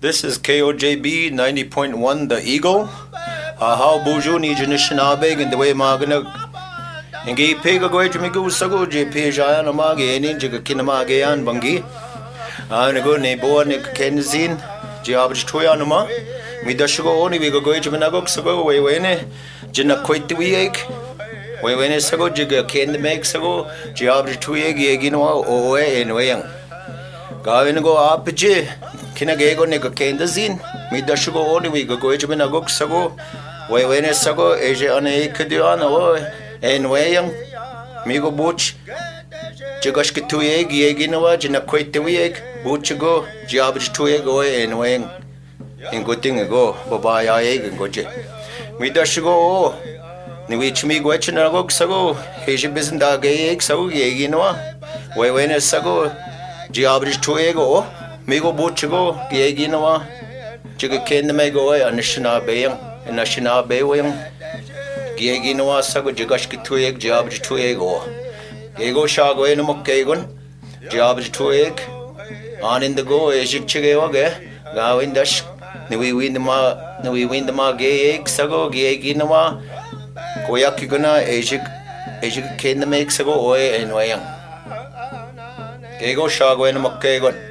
This is KOJB 90.1 The Eagle. How buju ni janishinabeg in the way magana. Ngi pega goy jamigu sago je peja na mage ni jiga kinamage an bangi. Go ne bo ne kenzin jiabj toya na ma. Mi dashugo oni we go goy jaminago sago we wene jina koitwi ek. We wene sago jiga ken make sago jiabj toye gino owe en weyang. Gawin go apje kina gego ne kendazin mi dashugo oni we go goy jaminago sago we wene sago eje ane kedian o en weyang mi go buch jigash ke tuye gino jina koitwi ek buchgo jiabj toye go en weyang en goting go baba ya ek goje mi dashugo ni we chmi go chinago sago eje bizinda ge ek sago gino we wene sago jiabj toye go Migo buchigo, Gieginawa, Jigakin the Mego, and Nashina Bayang, and Nashina Baywing, Gieginawa, Sago Jigashki Tueg, Jabj Tuego, Ego Shago in Mokagon, Jabj Tueg, on in the go, Ejik Chigeoge, Gawin Dash, we win the ma gay egg, Sago, Gieginawa, Goyakiguna, Ejik Kin the make Sago, Oe, and Wayang. Ego Shago in Mokagon.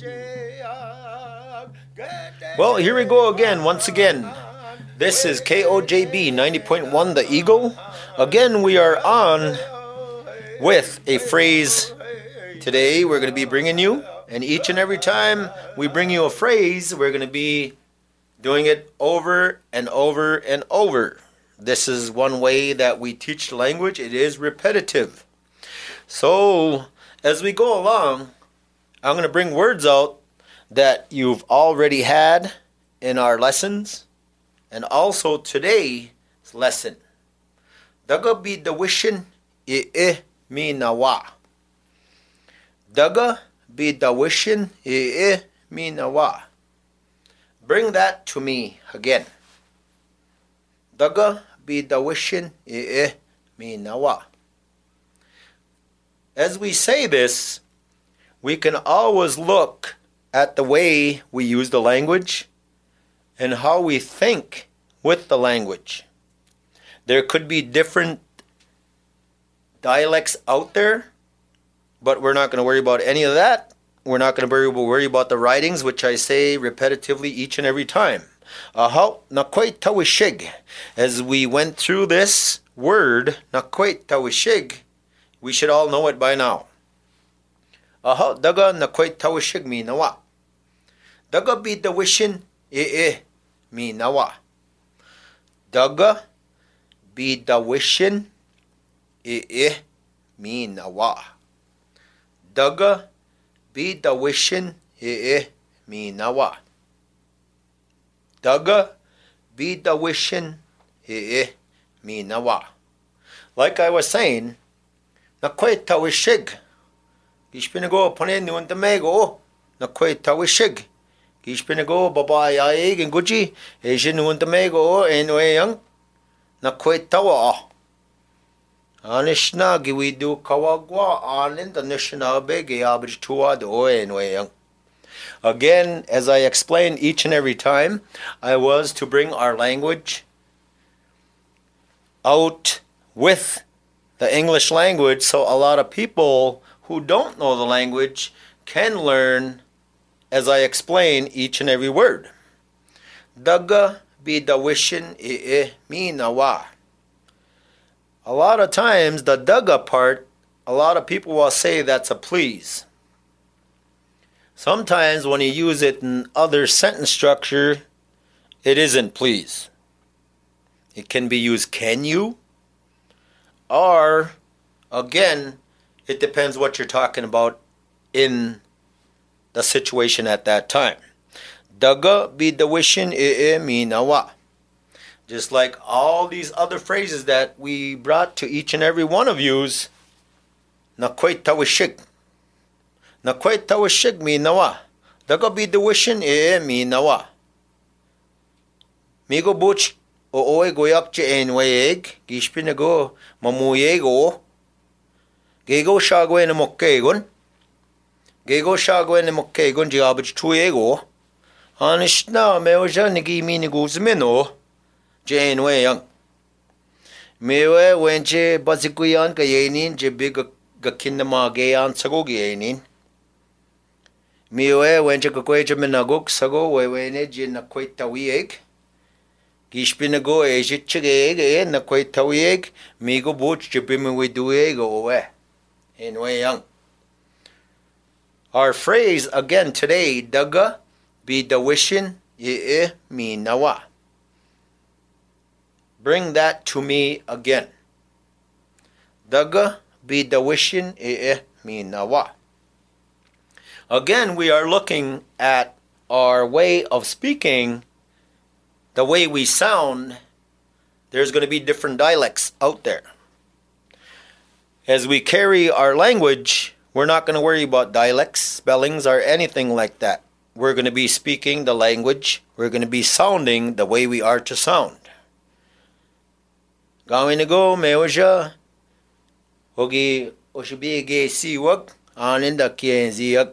Well, here we go again, once again. This is KOJB 90.1 The Eagle. Again, we are on with a phrase. Today, we're going to be bringing you, and each and every time we bring you a phrase, we're going to be doing it over and over and over. This is one way that we teach the language. It is repetitive. So, as we go along, I'm going to bring words out that you've already had in our lessons and also today's lesson. Daga bi da wishin e mi nawa. Daga bi da wishin e mi nawa. Bring that to me again. Daga bi da wishin e mi nawa. As we say this, we can always look at the way we use the language and how we think with the language. There could be different dialects out there, but we're not going to worry about any of that. We're not going to worry about the writings, which I say repetitively each and every time. As we went through this word, we should all know it by now. Daga mi nawa. Daga bi da wishin mi nawa. Daga bi da wishin mi nawa. Daga bi da wishin mi nawa. Daga bi da wishin mi nawa. Like I was saying, na kway tawishig. Gishpinago panen nuan tamego. Na kway tawishig. Gishpinago baba ya egin guji. Ejin nuan tamego enwayang. Na kway tawa. Anishna giwidu kawagwa anin the nishnabe gayabj tuwa do enwayang. Again, as I explain each and every time, I was to bring our language out with the English language, so a lot of people who don't know the language can learn as I explain each and every word. Daga bi da wishin mi nawa. A lot of times the daga part, a lot of people will say that's a please. Sometimes when you use it in other sentence structure, it isn't please. It can be used can you, or again, it depends what you're talking about in the situation at that time. Daga bi da wishin mi nawa. Just like all these other phrases that we brought to each and every one of yous, na kway tawishig. Na kway tawishig mi nawa. Daga bi da wishin mi nawa. Migo buch o oe goyak che enwayeg. Gishpinago mamuyego. Gego shagwe na mokkegon. Gego shagwe na mokkegon jiabaj tuego. Anishna meoja nigi mini guzmino. Jane Wayang. Mewe wenche basikuyan kayenin je big gakinama gayan sago gayenin. Mewe wenche kakweja minagok sago wewene je nakweta wieg. Gishpinago ejit chege nakweta wieg. Migo buch je bimiwe dueg owe. In Wayang. Our phrase again today, daga be the wishin ye mi nawa. Bring that to me again. Daga be the wishin ye mi nawa. Again, we are looking at our way of speaking, the way we sound. There's going to be different dialects out there. As we carry our language, we're not going to worry about dialects, spellings, or anything like that. We're going to be speaking the language. We're going to be sounding the way we are to sound. Gawin na go, meoja. Hogi oshibige siwag, aninda kienziyag.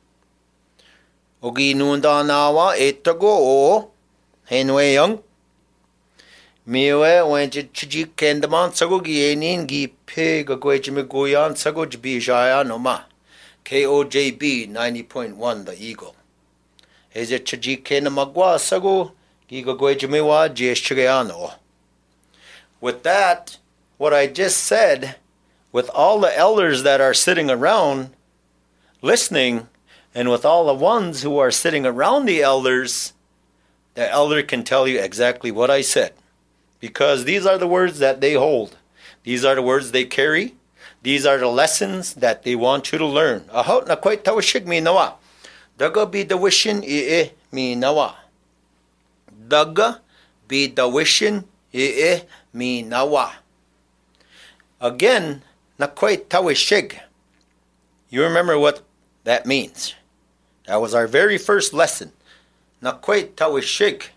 Hogi nunda nawa etago o, henweyang. Mewe wenche chiji kendaman sago gienin gi pig agwejime goyan sago jbijaya noma. KOJB 90.1 The Eagle. Eze chiji kendamagwa sago gi agwejime wa jeshigayano. With that, what I just said, with all the elders that are sitting around listening, and with all the ones who are sitting around the elder can tell you exactly what I said. Because these are the words that they hold. These are the words they carry. These are the lessons that they want you to learn. Ahot na kwait tawashig mi nawa. Daga be the wishin mi nawa. Daga be the wishin mi nawa. Again, na kwait tawashig. You remember what that means. That was our very first lesson. Na kwait tawashig.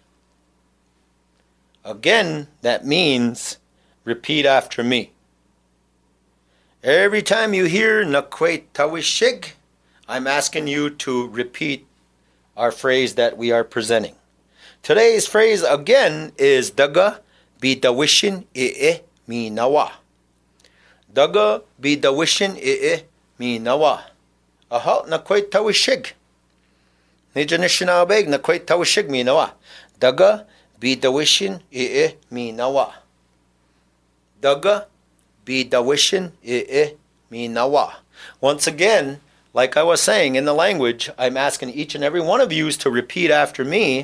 Again, that means repeat after me. Every time you hear nakwait tawishig, I'm asking you to repeat our phrase that we are presenting. Today's phrase again is daga be dawishin mi nawa. Daga be dawishin mi nawa. Aha nakwait tawishig. Nijanishinabeg nakwait tawishig mi nawa. Daga be the wishin mi nawa. Daga be the wishin mi nawa. Once again, like I was saying in the language, I'm asking each and every one of you to repeat after me.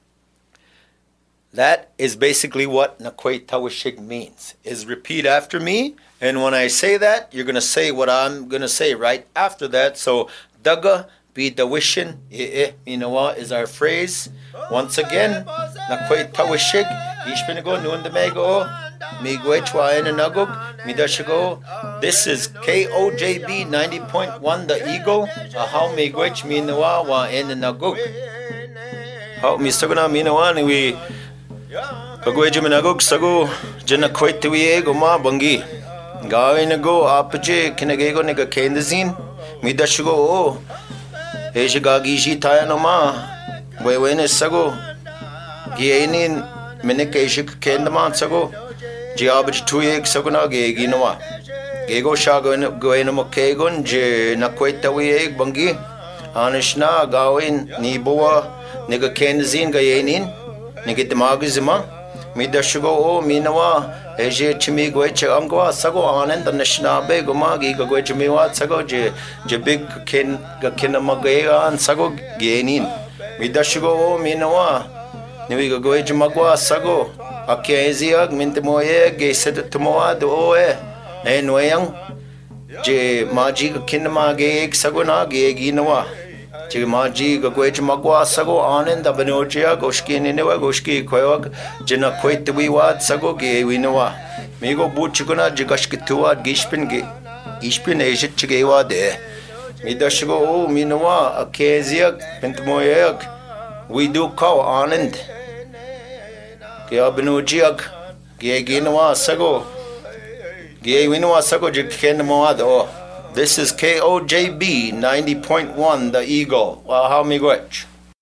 That is basically what nakwait tawishig means. Is repeat after me, and when I say that, you're going to say what I'm going to say right after that. So daga be the wishin mi nawa is our phrase. Once again, nakwait tawishig, ishpinago nuandamego, migwechwa enanagog, midashigo. This is KOJB 90.1 The Eagle. How migwech minawa wa enanagog. How misaguna minawa ni we kagweju minagog sago janakwait tawiego ma bangi. Gawinago apache kinagego nega kendazin, midashigo o. Ejagagishi taya no ma. Wewene sago gienin minikeshik kendaman sago jiabaj tuyeg saguna geginawa gego shagon goenamo kegon je nakweta wieg bangi anishna gawin niboa nega kenzin gayenin nigitmagizima midashugo o minawa eje chimi goeche angwa sago anand nashna be gumagi goeche miwa sago je big ken gakinamagayan sago genin midashigo o minawa niwiga goeje magwa sago akeziag mintemoye geset tumoa do enwayang je maji kinma ge sago na ge ginawa je maji goeje magwa sago anenda benoja goshki newa goshki koyog jena koitwi wat sago ge winawa migo buchiguna jigashkituwa gishpin ge ishpin ejit chigewa de midashigo o minawa akeziag mintemoye we do call Anand. Kaya binujiag, kaya ginawa sago, kaya winawa sago jikin mo ado. This is KOJB 90.1 The Eagle. Wow, how migwech.